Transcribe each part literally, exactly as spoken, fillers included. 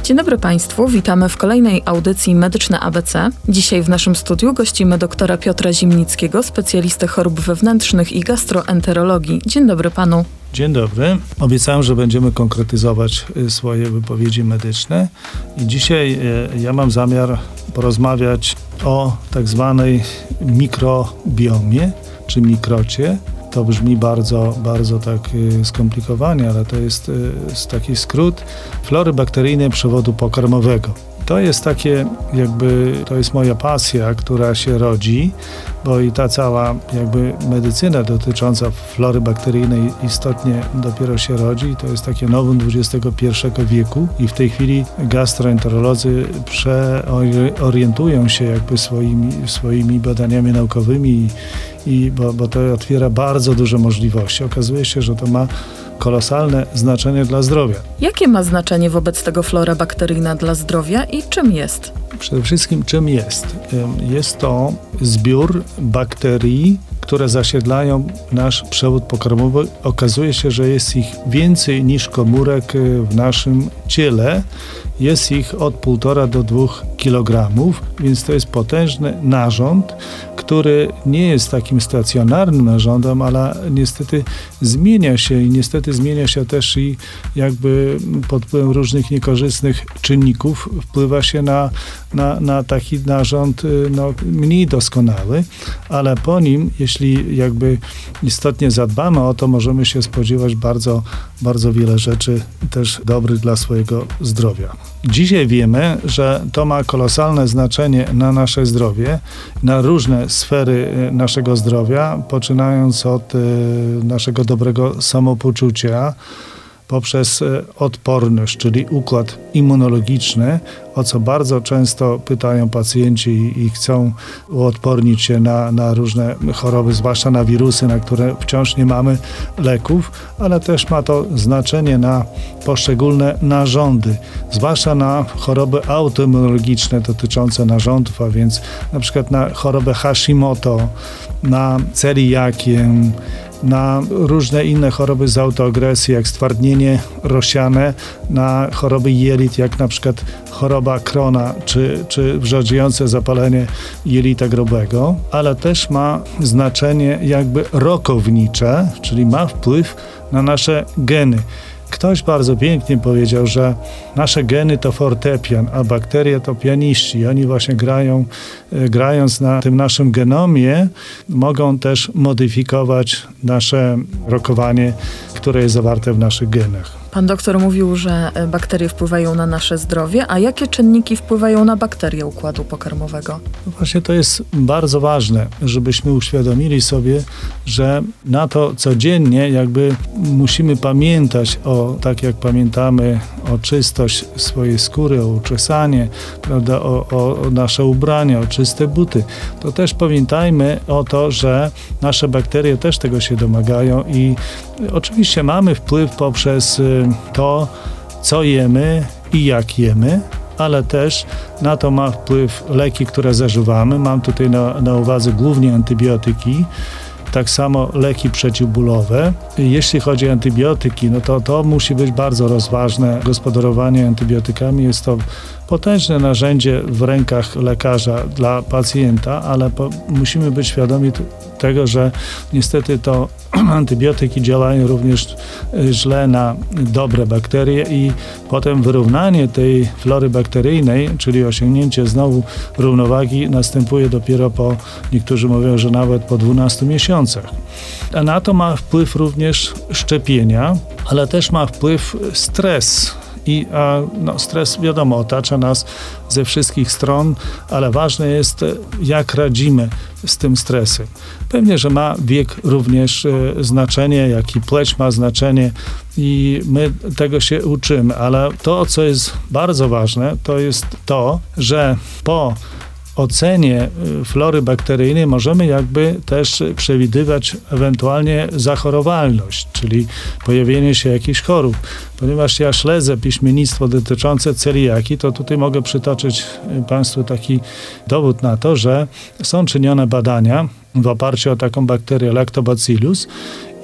Dzień dobry Państwu, witamy w kolejnej audycji Medyczne A B C. Dzisiaj w naszym studiu gościmy doktora Piotra Zimnickiego, specjalistę chorób wewnętrznych i gastroenterologii. Dzień dobry Panu. Dzień dobry. Obiecałem, że będziemy konkretyzować swoje wypowiedzi medyczne i dzisiaj ja mam zamiar porozmawiać o tak zwanej mikrobiomie, czy mikrocie. To brzmi bardzo, bardzo tak skomplikowanie, ale to jest taki skrót flory bakteryjnej przewodu pokarmowego. To jest takie jakby, to jest moja pasja, która się rodzi, bo i ta cała jakby medycyna dotycząca flory bakteryjnej istotnie dopiero się rodzi. To jest takie nowum dwudziestego pierwszego wieku i w tej chwili gastroenterolodzy przeorientują się jakby swoimi, swoimi badaniami naukowymi, i, i bo, bo to otwiera bardzo duże możliwości. Okazuje się, że to ma kolosalne znaczenie dla zdrowia. Jakie ma znaczenie wobec tego flora bakteryjna dla zdrowia i czym jest? Przede wszystkim czym jest? Jest to zbiór bakterii, które zasiedlają nasz przewód pokarmowy. Okazuje się, że jest ich więcej niż komórek w naszym ciele. Jest ich od półtora do dwóch kilogramów, więc to jest potężny narząd, który nie jest takim stacjonarnym narządem, ale niestety zmienia się i niestety zmienia się też i jakby pod wpływem różnych niekorzystnych czynników wpływa się na, na, na taki narząd no, mniej doskonały, ale po nim, jeśli jakby istotnie zadbamy o to, możemy się spodziewać bardzo, bardzo wiele rzeczy też dobrych dla swojego zdrowia. Dzisiaj wiemy, że to ma kolosalne znaczenie na nasze zdrowie, na różne sfery naszego zdrowia, poczynając od y, naszego dobrego samopoczucia, poprzez odporność, czyli układ immunologiczny, o co bardzo często pytają pacjenci i, i chcą uodpornić się na, na różne choroby, zwłaszcza na wirusy, na które wciąż nie mamy leków, ale też ma to znaczenie na poszczególne narządy, zwłaszcza na choroby autoimmunologiczne dotyczące narządów, a więc na przykład na chorobę Hashimoto, na celiakię, na różne inne choroby z autoagresji, jak stwardnienie rozsiane, na choroby jelit, jak na przykład choroba Crohna, czy, czy wrzodziejące zapalenie jelita grubego, ale też ma znaczenie jakby rokownicze, czyli ma wpływ na nasze geny. Ktoś bardzo pięknie powiedział, że nasze geny to fortepian, a bakterie to pianiści. Oni właśnie grają, grając na tym naszym genomie, mogą też modyfikować nasze rokowanie, które jest zawarte w naszych genach. Pan doktor mówił, że bakterie wpływają na nasze zdrowie, a jakie czynniki wpływają na bakterie układu pokarmowego? Właśnie to jest bardzo ważne, żebyśmy uświadomili sobie, że na to codziennie jakby musimy pamiętać o, tak jak pamiętamy o czystość swojej skóry, o uczesanie, prawda, o, o nasze ubrania, o czyste buty. To też pamiętajmy o to, że nasze bakterie też tego się domagają i oczywiście mamy wpływ poprzez to, co jemy i jak jemy, ale też na to ma wpływ leki, które zażywamy. Mam tutaj na, na uwadze głównie antybiotyki, tak samo leki przeciwbólowe. Jeśli chodzi o antybiotyki, no to to musi być bardzo rozważne. Gospodarowanie antybiotykami jest to potężne narzędzie w rękach lekarza dla pacjenta, ale po, musimy być świadomi t- tego, że niestety to antybiotyki działają również źle na dobre bakterie i potem wyrównanie tej flory bakteryjnej, czyli osiągnięcie znowu równowagi następuje dopiero po, niektórzy mówią, że nawet po dwunastu miesiącach. A na to ma wpływ również szczepienia, ale też ma wpływ stres. I a, no, stres, wiadomo, otacza nas ze wszystkich stron, ale ważne jest, jak radzimy z tym stresem. Pewnie, że ma wiek również e, znaczenie, jak i płeć ma znaczenie i my tego się uczymy, ale to, co jest bardzo ważne, to jest to, że po ocenie flory bakteryjnej możemy jakby też przewidywać ewentualnie zachorowalność, czyli pojawienie się jakichś chorób. Ponieważ ja śledzę piśmiennictwo dotyczące celiaki, to tutaj mogę przytoczyć Państwu taki dowód na to, że są czynione badania w oparciu o taką bakterię Lactobacillus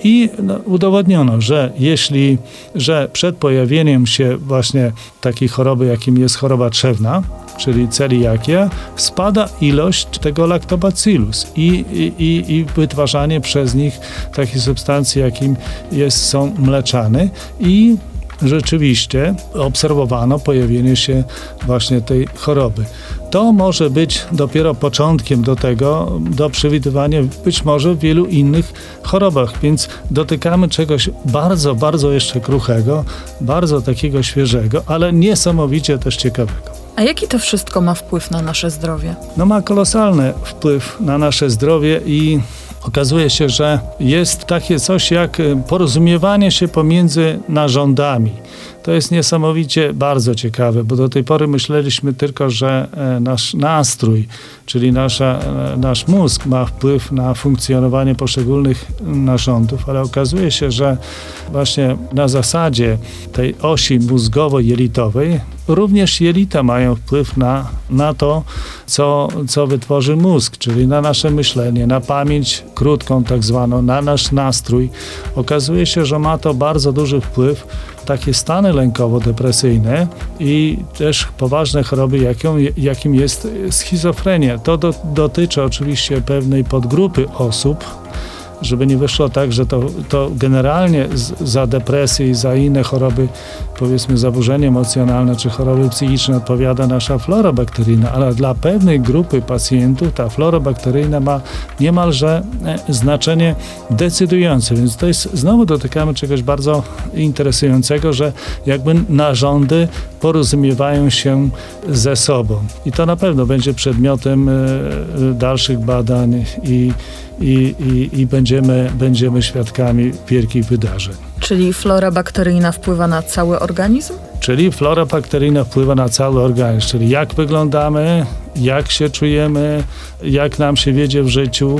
I no, udowodniono, że jeśli, że przed pojawieniem się właśnie takiej choroby, jakim jest choroba trzewna, czyli celiakia, spada ilość tego lactobacillus i, i, i wytwarzanie przez nich takiej substancji, jakim jest, są mleczany i rzeczywiście obserwowano pojawienie się właśnie tej choroby. To może być dopiero początkiem do tego, do przewidywania być może w wielu innych chorobach, więc dotykamy czegoś bardzo, bardzo jeszcze kruchego, bardzo takiego świeżego, ale niesamowicie też ciekawego. A jaki to wszystko ma wpływ na nasze zdrowie? No ma kolosalny wpływ na nasze zdrowie i okazuje się, że jest takie coś jak porozumiewanie się pomiędzy narządami. To jest niesamowicie bardzo ciekawe, bo do tej pory myśleliśmy tylko, że nasz nastrój, czyli nasza, nasz mózg ma wpływ na funkcjonowanie poszczególnych narządów, ale okazuje się, że właśnie na zasadzie tej osi mózgowo-jelitowej również jelita mają wpływ na, na to, co, co wytworzy mózg, czyli na nasze myślenie, na pamięć krótką tak zwaną, na nasz nastrój. Okazuje się, że ma to bardzo duży wpływ takie stany lękowo-depresyjne i też poważne choroby, jaką, jakim jest schizofrenia. To do, dotyczy oczywiście pewnej podgrupy osób, żeby nie wyszło tak, że to, to generalnie z, za depresję i za inne choroby, powiedzmy zaburzenia emocjonalne czy choroby psychiczne odpowiada nasza flora bakteryjna, ale dla pewnej grupy pacjentów ta flora bakteryjna ma niemalże znaczenie decydujące, więc to jest, znowu dotykamy czegoś bardzo interesującego, że jakby narządy porozumiewają się ze sobą i to na pewno będzie przedmiotem dalszych badań i I, i, i będziemy, będziemy świadkami wielkich wydarzeń. Czyli flora bakteryjna wpływa na cały organizm? Czyli flora bakteryjna wpływa na cały organizm, czyli jak wyglądamy, jak się czujemy, jak nam się wiedzie w życiu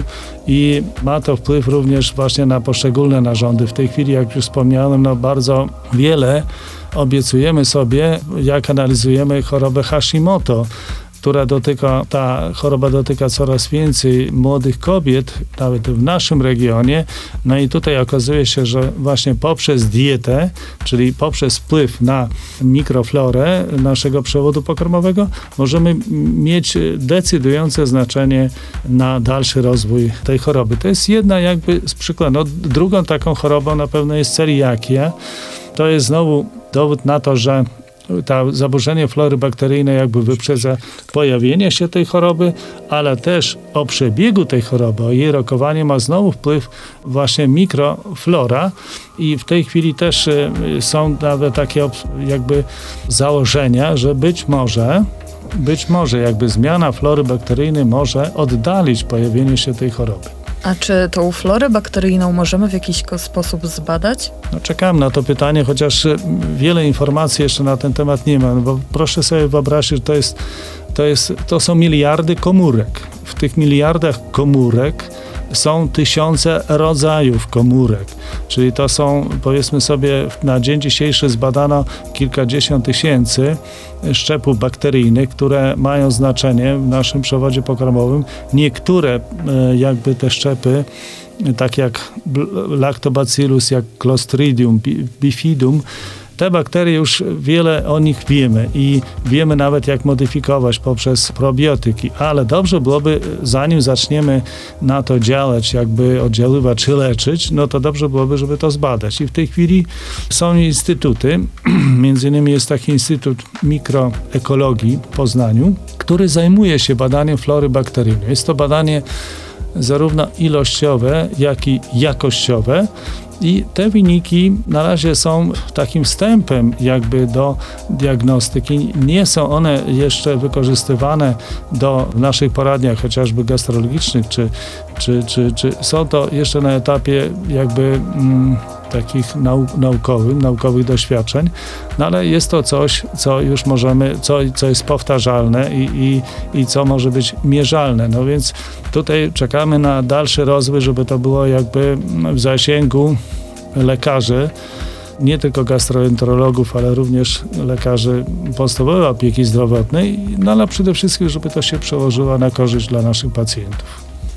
i ma to wpływ również właśnie na poszczególne narządy. W tej chwili, jak już wspomniałem, no bardzo wiele obiecujemy sobie, jak analizujemy chorobę Hashimoto, która dotyka, ta choroba dotyka coraz więcej młodych kobiet, nawet w naszym regionie. No i tutaj okazuje się, że właśnie poprzez dietę, czyli poprzez wpływ na mikroflorę naszego przewodu pokarmowego, możemy mieć decydujące znaczenie na dalszy rozwój tej choroby. To jest jedna jakby z przykładów. No, drugą taką chorobą na pewno jest celiakia. To jest znowu dowód na to, że to zaburzenie flory bakteryjnej jakby wyprzedza pojawienie się tej choroby, ale też o przebiegu tej choroby, o jej rokowanie ma znowu wpływ właśnie mikroflora i w tej chwili też są nawet takie jakby założenia, że być może być może jakby zmiana flory bakteryjnej może oddalić pojawienie się tej choroby. A czy tą florę bakteryjną możemy w jakiś sposób zbadać? No, czekam na to pytanie, chociaż wiele informacji jeszcze na ten temat nie ma, no bo proszę sobie wyobrazić, że to jest, to jest, to są miliardy komórek. W tych miliardach komórek są tysiące rodzajów komórek, czyli to są, powiedzmy sobie, na dzień dzisiejszy zbadano kilkadziesiąt tysięcy szczepów bakteryjnych, które mają znaczenie w naszym przewodzie pokarmowym. Niektóre jakby te szczepy, tak jak Lactobacillus, jak Clostridium bifidum, te bakterie już wiele o nich wiemy i wiemy nawet jak modyfikować poprzez probiotyki, ale dobrze byłoby, zanim zaczniemy na to działać, jakby oddziaływać czy leczyć, no to dobrze byłoby, żeby to zbadać. I w tej chwili są instytuty, między innymi jest taki Instytut Mikroekologii w Poznaniu, który zajmuje się badaniem flory bakteryjnej. Jest to badanie zarówno ilościowe, jak i jakościowe. I te wyniki na razie są takim wstępem jakby do diagnostyki. Nie są one jeszcze wykorzystywane do w naszych poradniach chociażby gastrologicznych, czy, czy, czy, czy są to jeszcze na etapie jakby mm, takich nau, naukowym, naukowych doświadczeń, no ale jest to coś, co już możemy, co, co jest powtarzalne i, i, i co może być mierzalne. No więc tutaj czekamy na dalszy rozwój, żeby to było jakby w zasięgu lekarzy, nie tylko gastroenterologów, ale również lekarzy podstawowej opieki zdrowotnej, no ale przede wszystkim, żeby to się przełożyło na korzyść dla naszych pacjentów.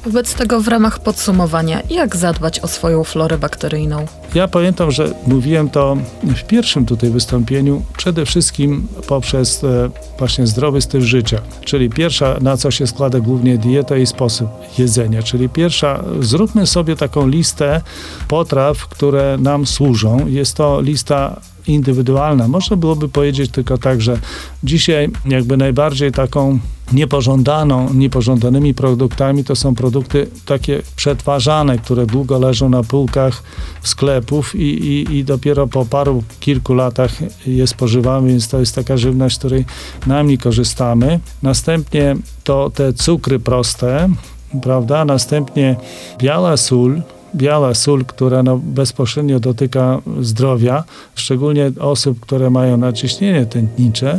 Wobec tego w ramach podsumowania, jak zadbać o swoją florę bakteryjną? Ja pamiętam, że mówiłem to w pierwszym tutaj wystąpieniu, przede wszystkim poprzez e, właśnie zdrowy styl życia. Czyli pierwsza, na co się składa głównie dieta i sposób jedzenia. Czyli pierwsza, zróbmy sobie taką listę potraw, które nam służą. Jest to lista indywidualna. Można byłoby powiedzieć tylko tak, że dzisiaj jakby najbardziej taką niepożądaną, niepożądanymi produktami to są produkty takie przetwarzane, które długo leżą na półkach sklepów i, i, i dopiero po paru, kilku latach je spożywamy, więc to jest taka żywność, z której najmniej korzystamy. Następnie to te cukry proste, prawda? Następnie biała sól, biała sól, która no bezpośrednio dotyka zdrowia, szczególnie osób, które mają nadciśnienie tętnicze,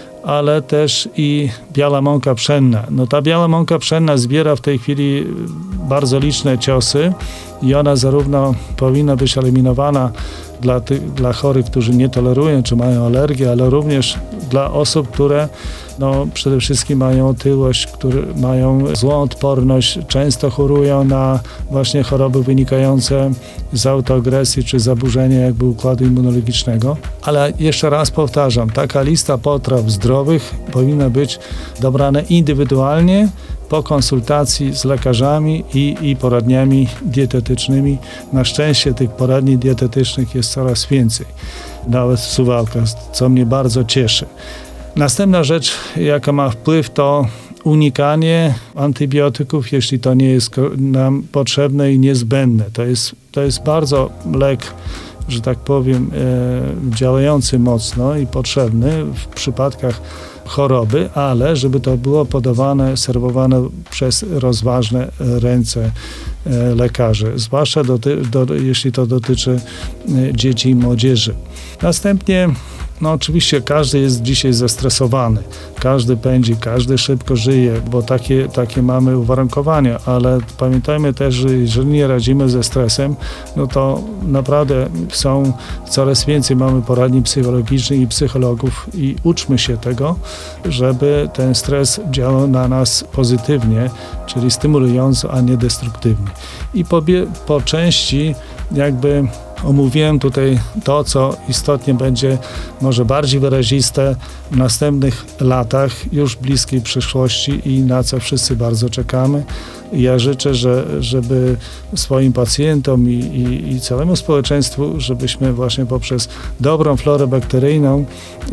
ale też i biała mąka pszenna. No ta biała mąka pszenna zbiera w tej chwili bardzo liczne ciosy i ona zarówno powinna być eliminowana dla, tych, dla chorych, którzy nie tolerują czy mają alergię, ale również dla osób, które no, przede wszystkim mają otyłość, które mają złą odporność, często chorują na właśnie choroby wynikające z autoagresji czy zaburzenia jakby układu immunologicznego. Ale jeszcze raz powtarzam, taka lista potraw zdrowych powinna być dobrana indywidualnie po konsultacji z lekarzami i, i poradniami dietetycznymi. Na szczęście tych poradni dietetycznych jest coraz więcej, nawet w Suwałkach, co mnie bardzo cieszy. Następna rzecz, jaka ma wpływ, to unikanie antybiotyków, jeśli to nie jest nam potrzebne i niezbędne. To jest, to jest bardzo lek, że tak powiem, e, działający mocno i potrzebny w przypadkach choroby, ale żeby to było podawane, serwowane przez rozważne ręce e, lekarzy, zwłaszcza doty, do, jeśli to dotyczy e, dzieci i młodzieży. Następnie no oczywiście każdy jest dzisiaj zestresowany, każdy pędzi, każdy szybko żyje, bo takie, takie mamy uwarunkowania, ale pamiętajmy też, że jeżeli nie radzimy ze stresem, no to naprawdę są coraz więcej, mamy poradni psychologicznych i psychologów i uczmy się tego, żeby ten stres działał na nas pozytywnie, czyli stymulująco, a nie destruktywnie. I po, po części jakby omówiłem tutaj to, co istotnie będzie może bardziej wyraziste w następnych latach, już w bliskiej przyszłości i na co wszyscy bardzo czekamy. I ja życzę, że, żeby swoim pacjentom i, i, i całemu społeczeństwu, żebyśmy właśnie poprzez dobrą florę bakteryjną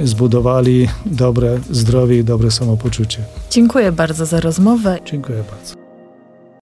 zbudowali dobre zdrowie i dobre samopoczucie. Dziękuję bardzo za rozmowę. Dziękuję bardzo.